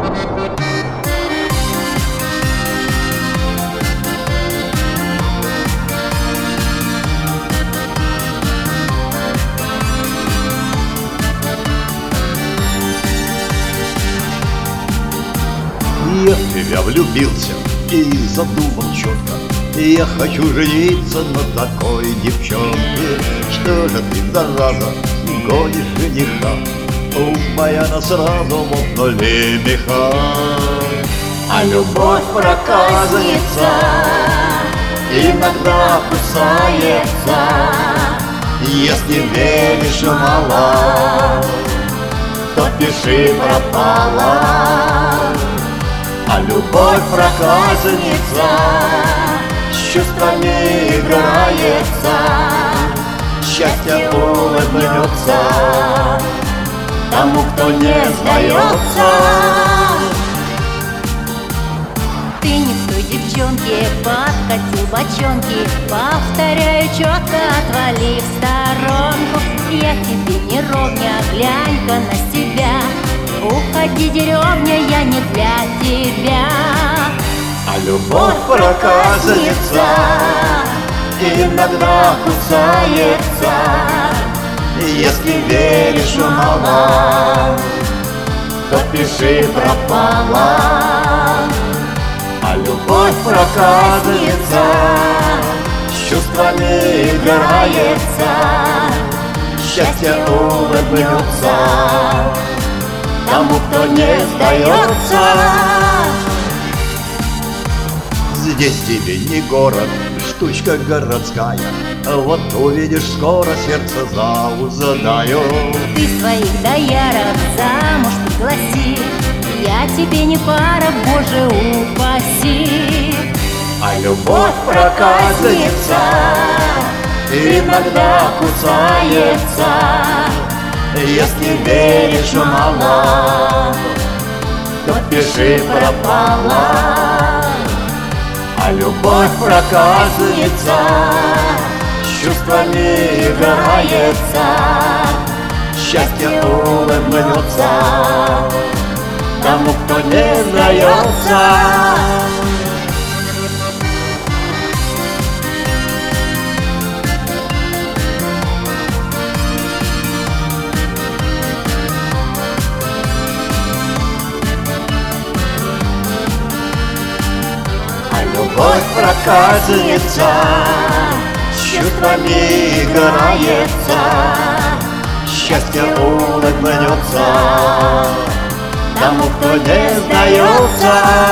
Я в тебя влюбился и задумал четко: я хочу жениться на такой девчонке. Что же ты, зараза, гонишь жениха? Умная она сразу лопнули меха. А любовь проказница иногда кусается. Если веришь мало, то пиши пропала. а любовь проказница С чувствами играется, счастье улыбнется тому, кто не сдается. Ты не к той девчонке подкатил бочонки. Повторяю четко, отвали в сторонку. Я тебе не ровня, глянь-ка на себя. Уходи, деревня, я не для тебя. а любовь проказница иногда кусается. если веришь мало, то пиши пропала. а любовь проказница С чувствами играется, счастье улыбнется тому, кто не сдается. Здесь тебе не город, штучка городская. Вот увидишь, скоро сердце заузнаю. Ты своих доярок замуж пригласи. Я тебе не пара, Боже упаси. А любовь проказница Иногда кусается. если веришь мало, то пиши пропала. а любовь проказница С чувствами играется, счастье улыбнется тому, кто не сдается. любовь проказница С чувствами играется, счастье улыбнется тому, кто не сдается.